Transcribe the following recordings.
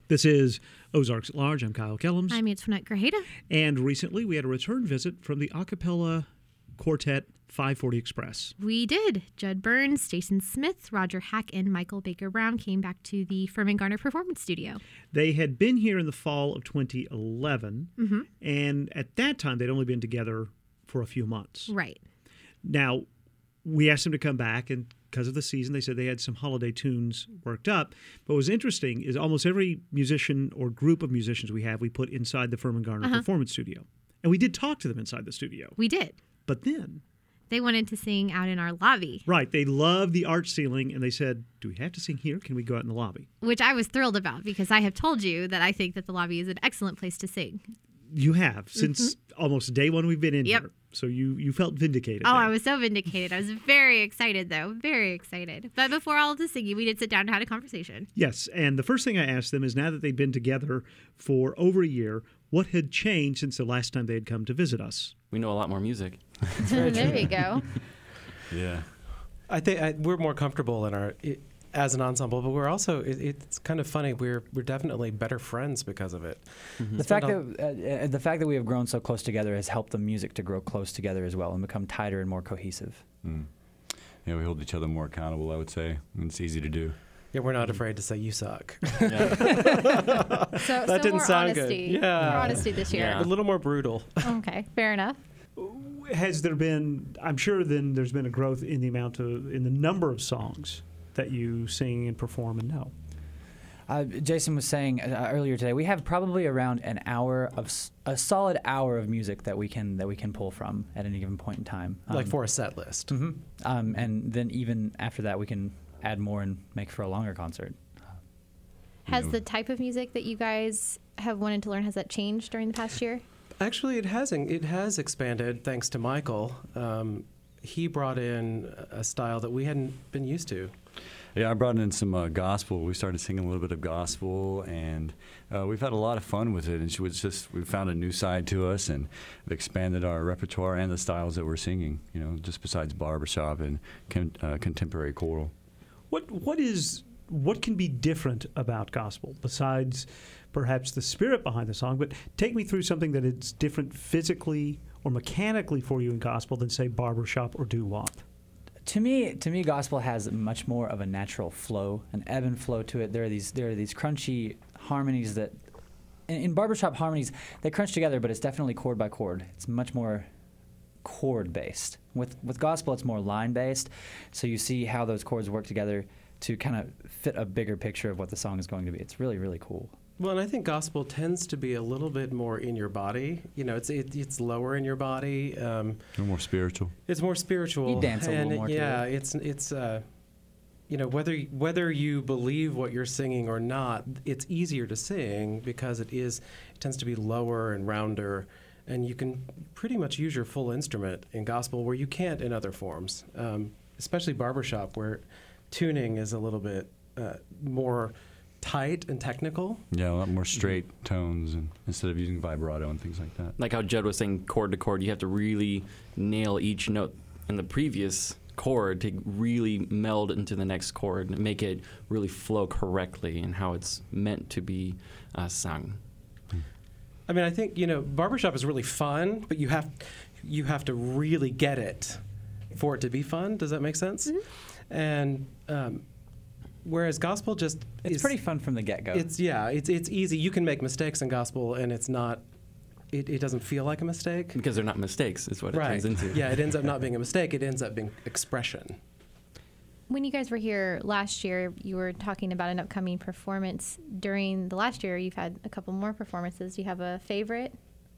This is Ozarks at Large. I'm Kyle Kellums. I'm Antoinette Grajeda. And recently we had a return visit from the a cappella quartet 540 Express. We did. Judd Burns, Jason Smith, Roger Hack, and Michael Baker Brown came back to the Furman Garner Performance Studio. They had been here in the fall of 2011, and at that time they'd only been together for a few months. Right. Now, we asked them to come back, and because of the season, they said they had some holiday tunes worked up. But what was interesting is almost every musician or group of musicians we have, we put inside the Furman Garner Performance Studio. And we did talk to them inside the studio. We did. But then they wanted to sing out in our lobby. Right. They loved the arch ceiling, and they said, do we have to sing here? Can we go out in the lobby? Which I was thrilled about because I have told you that I think that the lobby is an excellent place to sing. You have, since almost day one we've been in here. So you felt vindicated. Oh, there. I was so vindicated. I was very excited, though. Very excited. But before all of the singing, we did sit down and had a conversation. Yes, and the first thing I asked them is, now that they've been together for over a year, what had changed since the last time they had come to visit us? We know a lot more music. There you go. Yeah. I think we're more comfortable in our as an ensemble, but we're also it's kind of funny. We're definitely better friends because of it. The fact that we have grown so close together has helped the music to grow close together as well and become tighter and more cohesive. Yeah, we hold each other more accountable, I would say. And it's easy to do. Yeah, we're not afraid to say you suck. So that didn't more sound honesty. good. Yeah, More honesty this year. A little more brutal. Okay, fair enough. Has there been? I'm sure then there's been a growth in the number of songs that you sing and perform and know. Jason was saying earlier today, we have probably around a solid hour of music that we can pull from at any given point in time. Like for a set list. And then even after that, we can add more and make for a longer concert. Has the type of music that you guys have wanted to learn, has that changed during the past year? Actually, it has expanded thanks to Michael. He brought in a style that we hadn't been used to. Yeah, I brought in some gospel. We started singing a little bit of gospel, and we've had a lot of fun with it. And we found a new side to us, and we've expanded our repertoire and the styles that we're singing. You know, just besides barbershop and contemporary choral. What can be different about gospel besides perhaps the spirit behind the song? But take me through something that is different physically or mechanically for you in gospel than, say, barbershop or doo-wop. To me, gospel has much more of a natural flow, an ebb and flow to it. There are these crunchy harmonies that, in barbershop harmonies, they crunch together, but it's definitely chord by chord. It's much more chord based. With gospel, it's more line based. So you see how those chords work together to kind of fit a bigger picture of what the song is going to be. It's really, really cool. Well, and I think gospel tends to be a little bit more in your body. You know, it's lower in your body. More spiritual. It's more spiritual. You dance a little more. Yeah, it's you know, whether you believe what you're singing or not, it's easier to sing because it tends to be lower and rounder, and you can pretty much use your full instrument in gospel where you can't in other forms, especially barbershop where tuning is a little bit more tight and technical. Yeah, a lot more straight tones instead of using vibrato and things like that. Like how Judd was saying, chord to chord, you have to really nail each note in the previous chord to really meld into the next chord and make it really flow correctly and how it's meant to be sung. I mean, I think, you know, barbershop is really fun, but you have to really get it for it to be fun. Does that make sense? And whereas gospel it's pretty fun from the get-go. It's easy. You can make mistakes in gospel, and it's not. It doesn't feel like a mistake Because they're not mistakes, is what it turns into. Yeah, it ends up not being a mistake. It ends up being expression. When you guys were here last year, you were talking about an upcoming performance. During the last year, you've had a couple more performances. Do you have a favorite?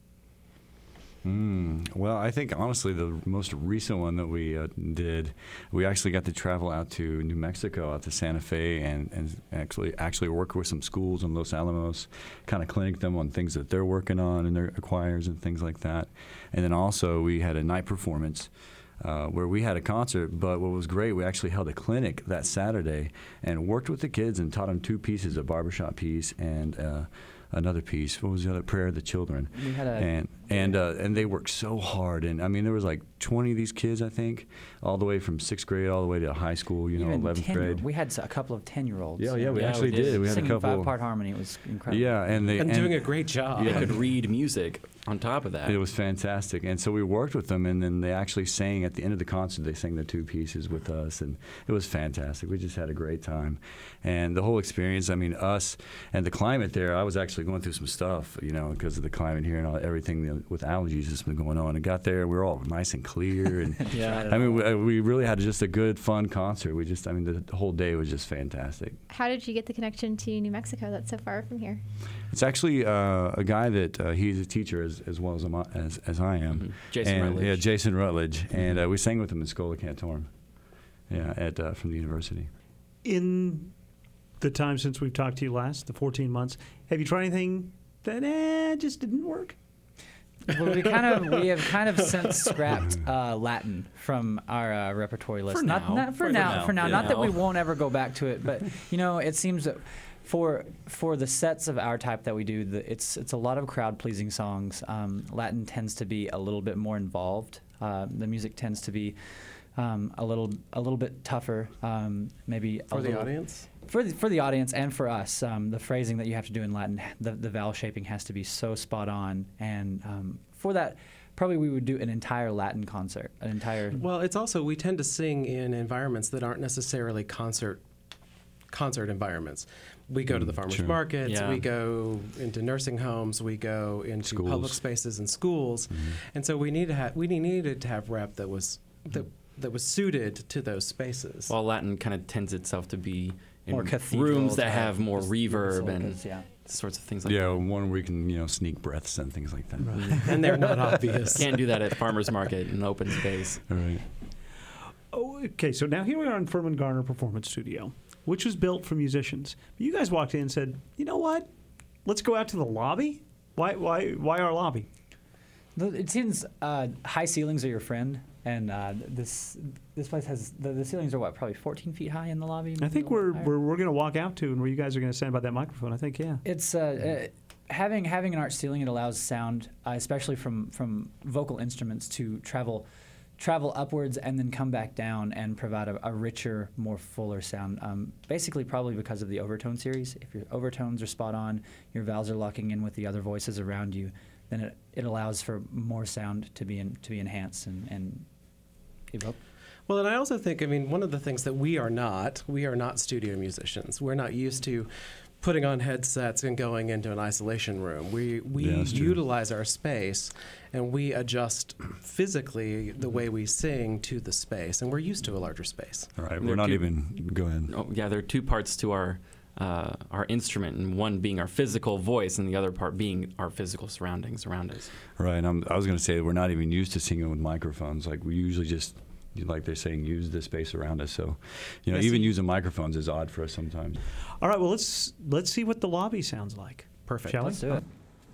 Well, I think, honestly, the most recent one that we did, we actually got to travel out to New Mexico, out to Santa Fe, and actually work with some schools in Los Alamos, kind of clinic them on things that they're working on in their choirs and things like that. And then also we had a night performance where we had a concert, but what was great, we actually held a clinic that Saturday and worked with the kids and taught them 2 pieces, a barbershop piece and another piece. What was the other? Prayer of the Children. We had a And they worked so hard. And I mean, there was like 20 of these kids, I think, all the way from 6th grade all the way to high school. You know, even 11th grade. We had a couple of 10-year-olds. Yeah, we Yeah, actually we did. did. We had a singing couple. 5-part harmony. It was incredible. Yeah, and doing a great job. They could read music on top of that. It was fantastic. And so we worked with them, and then they actually sang at the end of the concert. They sang the 2 pieces with us, and it was fantastic. We just had a great time. And the whole experience, I mean, us and the climate there, I was actually going through some stuff, you know, because of the climate here and everything with allergies that's been going on. And got there, we were all nice and clear. And Yeah. I mean, we really had just a good, fun concert. The whole day was just fantastic. How did you get the connection to New Mexico that's so far from here? It's actually a guy that he's a teacher as well as I am. Mhm. Jason And, Rutledge. Yeah, Jason Rutledge. And we sang with him in Schola Cantorum, from the university. In the time since we've talked to you last, the 14 months, have you tried anything that just didn't work? Well, we have kind of since scrapped Latin from our repertory list. For now. For now. Yeah. Not that we won't ever go back to it, but you know, it seems that for the sets of our type that we do, it's a lot of crowd pleasing songs. Latin tends to be a little bit more involved. The music tends to be a little bit tougher, maybe For the audience? For the audience and for us. The phrasing that you have to do in Latin, the vowel shaping has to be so spot on, and for that, probably we would do an entire Latin concert, Well, it's also, we tend to sing in environments that aren't necessarily concert environments. We go to the farmers Sure. markets, Yeah. we go into nursing homes, we go into Schools. public spaces and schools, and so we needed to have rep that was suited to those spaces. While Latin kind of tends itself to be in More cathedral rooms that type, have more just reverb and basilicas, yeah. sorts of things like Yeah, that. one where you can sneak breaths and things like that. And they're not obvious. Can't do that at farmers market in open space. All right. Oh, okay, so now here we are in Furman Garner Performance Studio, which was built for musicians. But you guys walked in and said, you know what? Let's go out to the lobby. Why our lobby? It seems high ceilings are your friend, and this place has the ceilings are probably 14 feet high in the lobby. I maybe think a little we're higher. going to walk out to, and where you guys are going to stand by that microphone. I think, yeah. It's having an arch ceiling. It allows sound, especially from vocal instruments, to travel upwards and then come back down and provide a richer, more fuller sound. Basically, probably because of the overtone series. If your overtones are spot on, your vowels are locking in with the other voices around you, then it allows for more sound to be enhanced and evoke. Well, and I also think, I mean, one of the things that we are not studio musicians. We're not used to putting on headsets and going into an isolation room. We that's true. utilize our space and we adjust physically the way we sing to the space, and we're used to a larger space. All right. There We're not could- even. Go ahead. Oh, yeah, there are two parts to our instrument, and one being our physical voice, and the other part being our physical surroundings around us. Right. I was going to say we're not even used to singing with microphones. Like we usually just, like they're saying, use the space around us. So, Yeah, even see- using microphones is odd for us sometimes. All right, well, let's see what the lobby sounds like. Perfect. Shall we? Let's do it.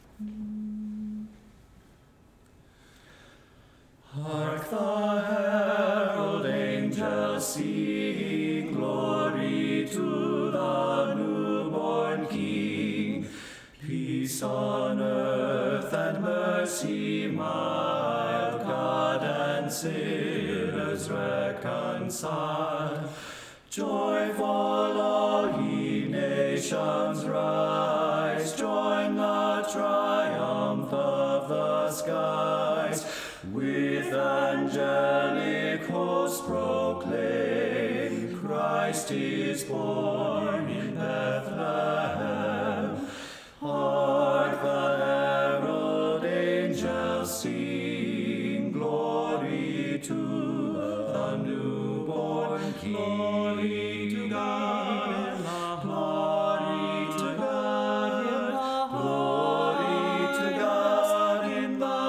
Hark the herald angels sing, glory to the newborn King. Peace on earth and mercy mild, God and sinners reconciled. Joyful all ye nations rise, join the triumph of the skies. With angelic hosts proclaim, Christ is born in Bethlehem. Hark the herald angels sing, glory to the newborn King. Glory to God in the glory to God in the glory to God in the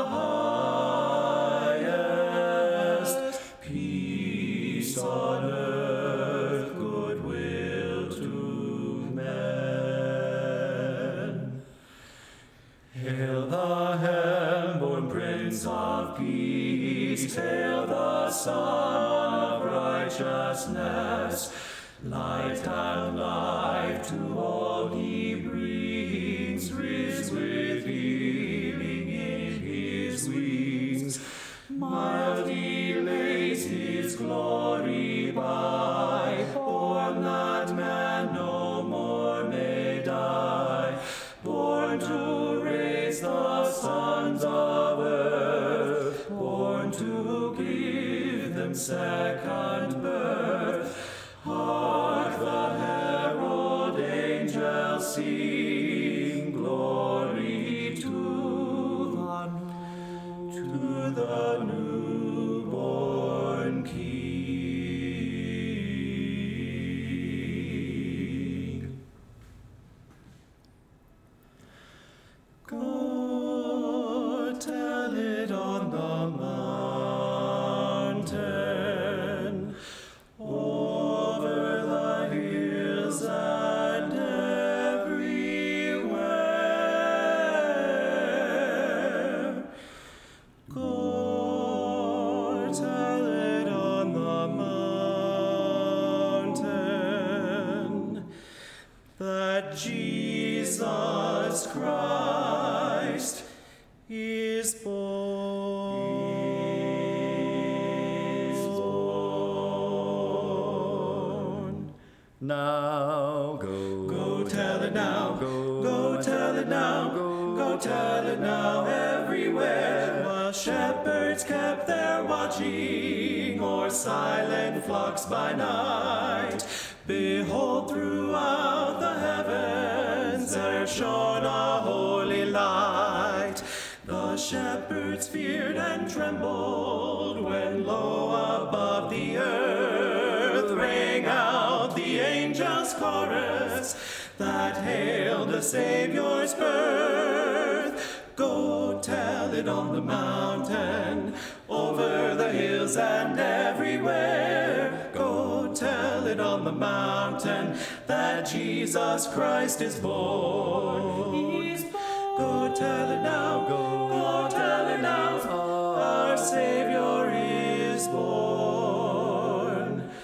highest. Peace on earth, goodwill to men. Hail the heaven-born Prince of Peace, hail the Son of Righteousness. Light and life to all he brings, second birth. Hark the herald angels sing, glory to the newborn King. Go tell it on the mountain, over the hills and everywhere. Go tell it on the mountain that Jesus Christ is born. Now go tell it now, go tell it now, go tell it now everywhere. While shepherds kept their watching o'er silent flocks by night, behold, throughout the heavens there shone a holy light. The shepherds feared and trembled when low above the earth rang out the angels' chorus that hailed the Savior's birth. Go tell it on the mountain, over the hills and everywhere. Go tell it on the mountain that Jesus Christ is born. He's born. Go tell it now, go tell it now, our Savior is born.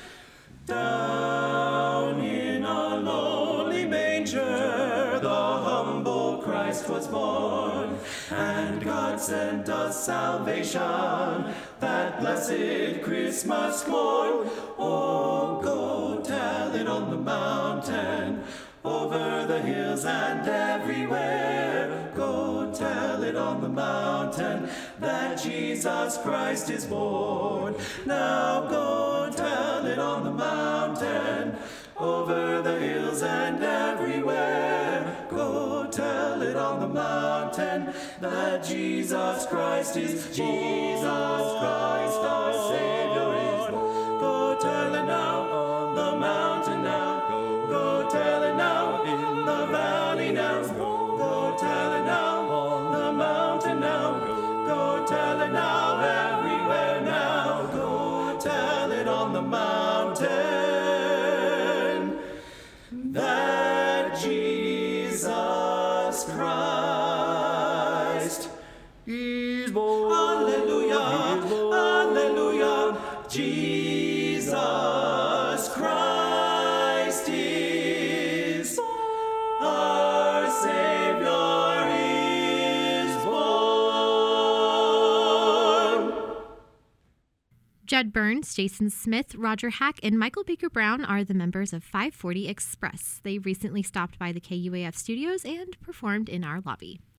Down in a lowly manger, the humble Christ was born, and God sent us salvation, that blessed Christmas morn. Oh, go tell it on the mountain, over the hills and everywhere. Go tell it on the mountain that Jesus Christ is born. Now go tell it on the mountain, over the hills and everywhere. Go tell it on the mountain that Jesus Christ is born. Jesus Christ our Savior is born. Go tell it now on the mountain now. Go tell it now in the valley now. Go tell it now on the mountain now. Go tell it now everywhere now. Go tell it on the mountain that Jesus Christ is born. Hallelujah, hallelujah. Jesus Christ is our Savior is born. Judd Burns, Jason Smith, Roger Hack, and Michael Baker Brown are the members of 540 Express. They recently stopped by the KUAF studios and performed in our lobby.